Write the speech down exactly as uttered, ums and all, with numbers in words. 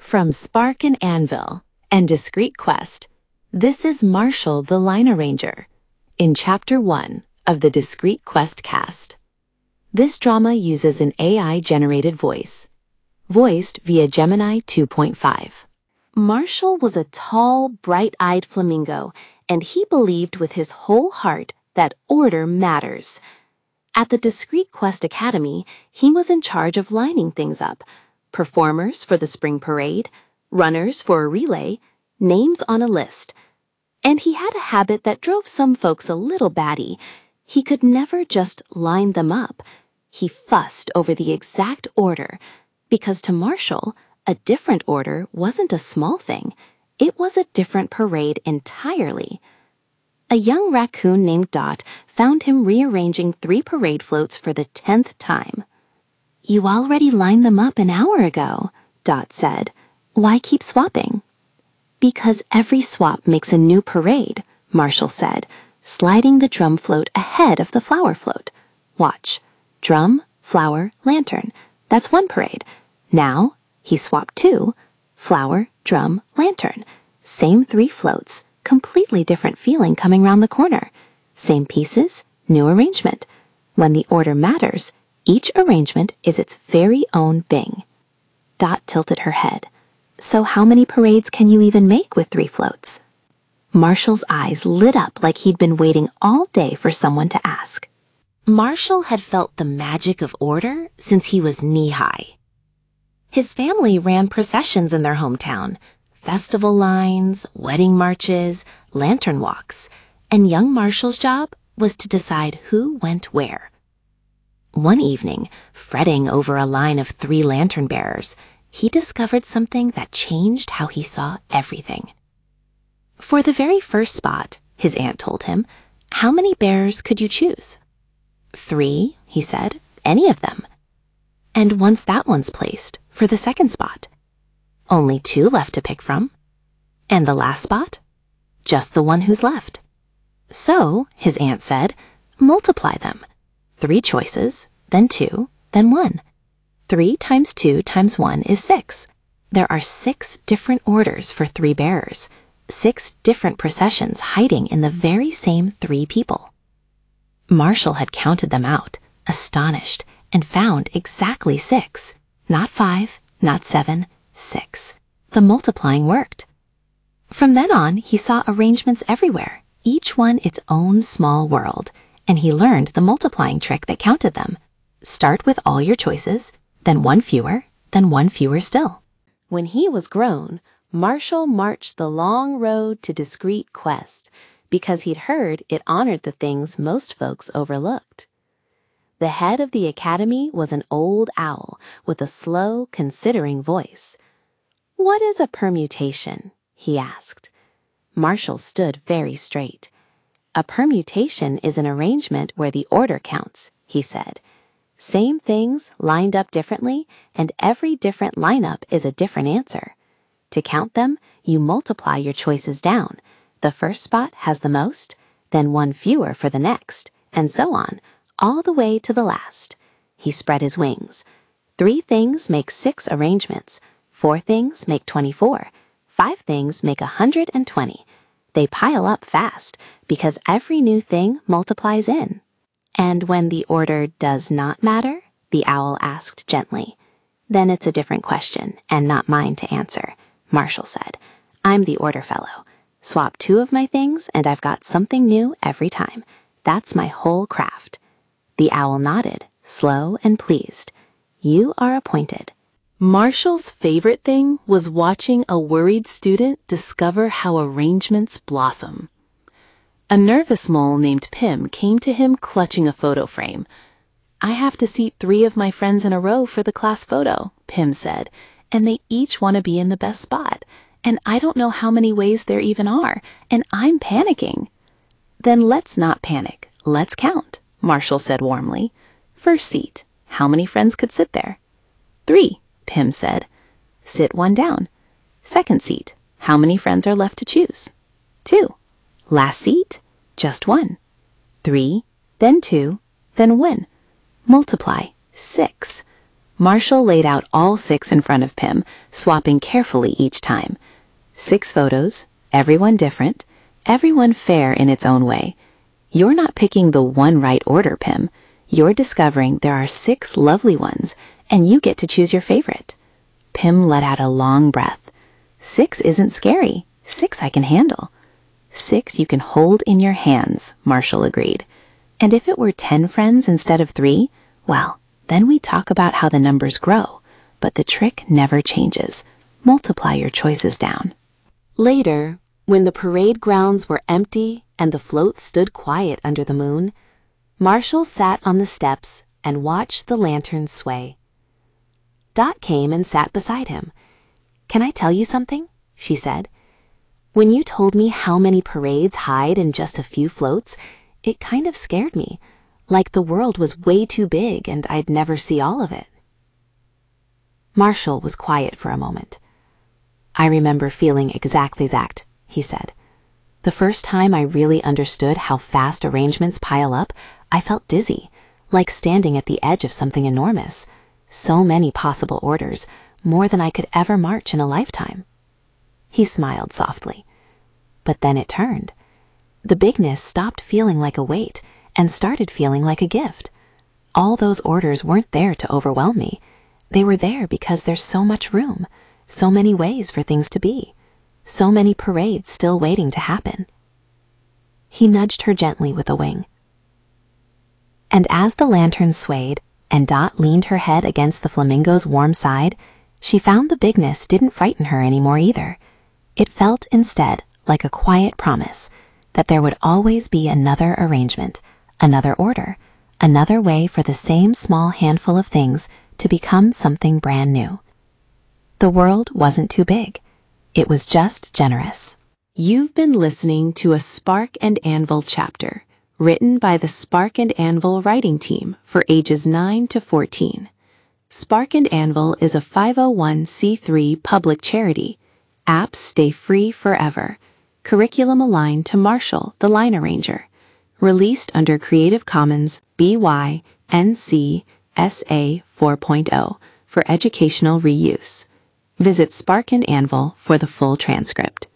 From Spark and Anvil and Discreet Quest, this is Marshall the Line Arranger in Chapter one of the Discreet Quest cast. This drama uses an A I-generated voice, voiced via Gemini two point five. Marshall was a tall, bright-eyed flamingo, and he believed with his whole heart that order matters. At the Discreet Quest Academy, he was in charge of lining things up: performers for the spring parade, runners for a relay, names on a list. And he had a habit that drove some folks a little batty. He could never just line them up. He fussed over the exact order, because to Marshall, a different order wasn't a small thing. It was a different parade entirely. A young raccoon named Dot found him rearranging three parade floats for the tenth time. "You already lined them up an hour ago," Dot said. "Why keep swapping?" "Because every swap makes a new parade," Marshall said, sliding the drum float ahead of the flower float. "Watch. Drum, flower, lantern. That's one parade. Now, he swapped two. Flower, drum, lantern. Same three floats, completely different feeling coming round the corner. Same pieces, new arrangement. When the order matters, each arrangement is its very own Bing." Dot tilted her head. "So how many parades can you even make with three floats?" Marshall's eyes lit up like he'd been waiting all day for someone to ask. Marshall had felt the magic of order since he was knee-high. His family ran processions in their hometown, festival lines, wedding marches, lantern walks, and young Marshall's job was to decide who went where. One evening, fretting over a line of three lantern bearers, he discovered something that changed how he saw everything. For the very first spot, his aunt told him, "How many bearers could you choose?" "Three," he said, "any of them." "And once that one's placed, for the second spot?" "Only two left to pick from." "And the last spot?" "Just the one who's left." "So," his aunt said, "multiply them. Three choices, then two, then one. Three times two times one is six. There are six different orders for three bearers, six different processions hiding in the very same three people." Marshall had counted them out, astonished, and found exactly six. Not five, not seven, six. The multiplying worked. From then on, he saw arrangements everywhere, each one its own small world, and he learned the multiplying trick that counted them. Start with all your choices, then one fewer, then one fewer still. When he was grown, Marshall marched the long road to Discreet Quest because he'd heard it honored the things most folks overlooked. The head of the academy was an old owl with a slow, considering voice. "What is a permutation?" he asked. Marshall stood very straight. "A permutation is an arrangement where the order counts," he said. "Same things lined up differently, and every different lineup is a different answer. To count them, you multiply your choices down. The first spot has the most, then one fewer for the next, and so on, all the way to the last." He spread his wings. "Three things make six arrangements. Four things make twenty-four. Five things make a hundred and twenty. They pile up fast because every new thing multiplies in." "And when the order does not matter?" the owl asked gently. "Then it's a different question and not mine to answer," Marshall said. "I'm the order fellow. Swap two of my things and I've got something new every time. That's my whole craft." The owl nodded, slow and pleased. "You are appointed." Marshall's favorite thing was watching a worried student discover how arrangements blossom. A nervous mole named Pim came to him clutching a photo frame. "I have to seat three of my friends in a row for the class photo," Pim said, "and they each want to be in the best spot. And I don't know how many ways there even are, and I'm panicking." "Then let's not panic. Let's count," Marshall said warmly. "First seat. How many friends could sit there?" "Three," Pim said. "Sit one down." "Second seat. How many friends are left to choose?" "Two." "Last seat?" "Just one." "Three, then two, then one. Multiply. Six." Marshall laid out all six in front of Pim, swapping carefully each time. Six photos, everyone different, everyone fair in its own way. You're not picking the one right order, Pim. You're discovering there are six lovely ones, and you get to choose your favorite. Pim let out a long breath. Six isn't scary. Six I can handle. Six you can hold in your hands, Marshall agreed. And if it were ten friends instead of three, well, then we talk about how the numbers grow, but the trick never changes. Multiply your choices down. Later, when the parade grounds were empty and the float stood quiet under the moon, Marshall sat on the steps and watched the lanterns sway. Dot came and sat beside him. "Can I tell you something?" she said. "When you told me how many parades hide in just a few floats, it kind of scared me. Like the world was way too big and I'd never see all of it." Marshall was quiet for a moment. "I remember feeling exactly that," he said. "The first time I really understood how fast arrangements pile up, I felt dizzy, like standing at the edge of something enormous. So many possible orders, more than I could ever march in a lifetime." He smiled softly. But then it turned. The bigness stopped feeling like a weight and started feeling like a gift. All those orders weren't there to overwhelm me. They were there because there's so much room, so many ways for things to be, so many parades still waiting to happen. He nudged her gently with a wing. And as the lantern swayed and Dot leaned her head against the flamingo's warm side, she found the bigness didn't frighten her anymore either. It felt instead like a quiet promise that there would always be another arrangement, another order, another way for the same small handful of things to become something brand new. The world wasn't too big. It was just generous. You've been listening to a Spark and Anvil chapter, written by the Spark and Anvil writing team for ages nine to fourteen. Spark and Anvil is a five oh one c three public charity. Apps stay free forever. Curriculum aligned to Marshall, the Line Arranger. Released under Creative Commons B Y N C S A four point oh for educational reuse. Visit Spark and Anvil for the full transcript.